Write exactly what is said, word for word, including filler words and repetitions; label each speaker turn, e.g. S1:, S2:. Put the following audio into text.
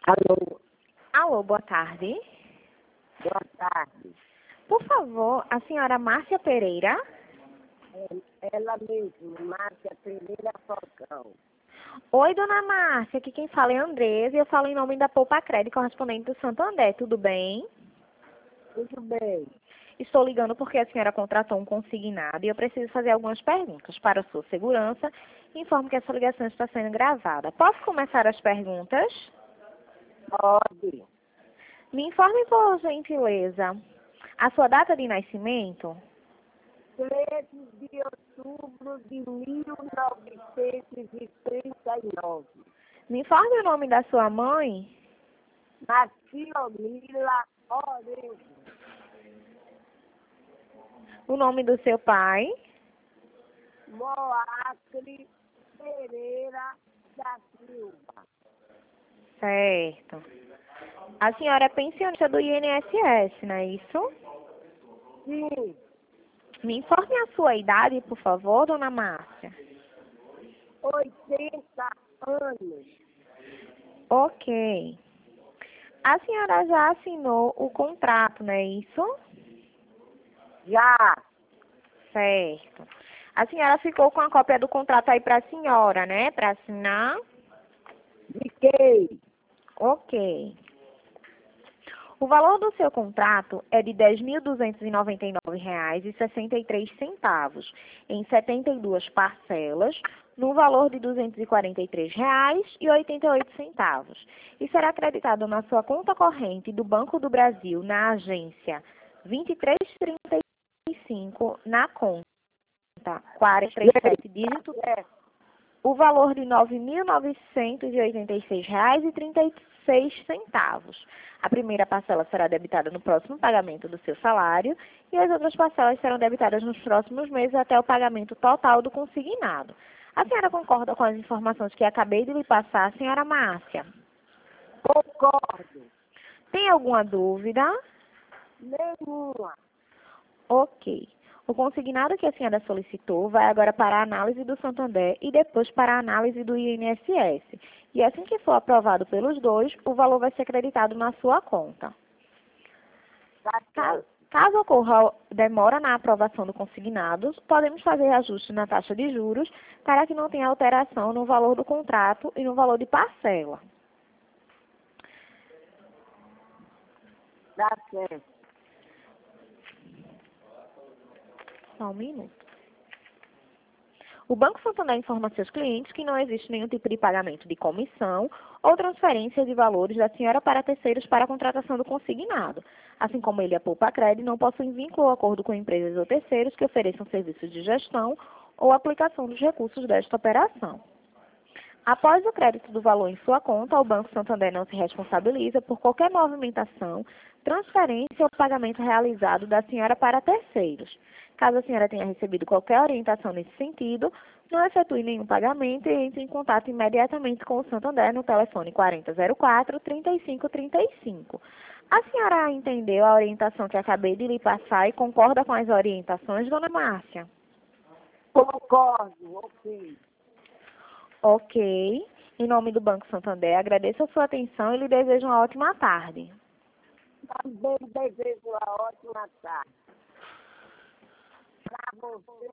S1: Alô,
S2: Alô, boa tarde.
S1: boa tarde.
S2: Por favor, a senhora Márcia Pereira.
S1: É, ela mesma, Márcia Pereira Falcão.
S2: Oi, dona Márcia, aqui quem fala é Andresa e eu falo em nome da Poupa Crédito, correspondente do Santander, tudo bem?
S1: Tudo bem.
S2: Estou ligando porque a senhora contratou um consignado e eu preciso fazer algumas perguntas para a sua segurança. Informo que essa ligação está sendo gravada. Posso começar as perguntas?
S1: Pode.
S2: Me informe, por gentileza, a sua data de nascimento?
S1: treze de outubro de mil novecentos e trinta e nove.
S2: Me informe o nome da sua mãe?
S1: Maciomila Orejo.
S2: O nome do seu pai?
S1: Moacre Pereira da Silva.
S2: Certo. A senhora é pensionista do I N S S, não é isso?
S1: Sim,
S2: Me informe a sua idade, por favor, dona Márcia.
S1: oitenta anos.
S2: Ok. A senhora já assinou o contrato, não é isso?
S1: Já.
S2: Certo. A senhora ficou com a cópia do contrato aí para a senhora, né? Para assinar?
S1: Fiquei.
S2: Ok. O valor do seu contrato é de dez mil duzentos e noventa e nove reais e sessenta e três centavos, em setenta e duas parcelas, no valor de duzentos e quarenta e três reais e oitenta e oito centavos. E será acreditado na sua conta corrente do Banco do Brasil, na agência vinte e três trinta e cinco, na conta quatro três sete dígito,
S1: É,
S2: o valor de nove mil novecentos e oitenta e seis reais e trinta e seis centavos. A primeira parcela será debitada no próximo pagamento do seu salário e as outras parcelas serão debitadas nos próximos meses até o pagamento total do consignado. A senhora concorda com as informações que acabei de lhe passar, senhora Márcia?
S1: concordo.
S2: Tem alguma dúvida?
S1: Nenhuma.
S2: Ok. O consignado que a senhora solicitou vai agora para a análise do Santander e depois para a análise do I N S S. E assim que for aprovado pelos dois, o valor vai ser acreditado na sua conta.
S1: Tá
S2: Caso,
S1: certo.
S2: caso ocorra demora na aprovação do consignado, podemos fazer ajuste na taxa de juros para que não tenha alteração no valor do contrato e no valor de parcela.
S1: Tá certo.
S2: Só um minuto. O Banco Santander informa a seus clientes que não existe nenhum tipo de pagamento de comissão ou transferência de valores da senhora para terceiros para a contratação do consignado. Assim como ele e a Poupa Crédito não possuem vínculo ou acordo com empresas ou terceiros que ofereçam serviços de gestão ou aplicação dos recursos desta operação. Após o crédito do valor em sua conta, o Banco Santander não se responsabiliza por qualquer movimentação, transferência ou pagamento realizado da senhora para terceiros. Caso a senhora tenha recebido qualquer orientação nesse sentido, não efetue nenhum pagamento e entre em contato imediatamente com o Santander no telefone quarenta zero quatro, trinta e cinco trinta e cinco. A senhora entendeu a orientação que acabei de lhe passar e concorda com as orientações, dona Márcia?
S1: Concordo, ok.
S2: Ok. Em nome do Banco Santander, agradeço a sua atenção e lhe desejo uma ótima tarde.
S1: Também desejo uma ótima tarde. Para você.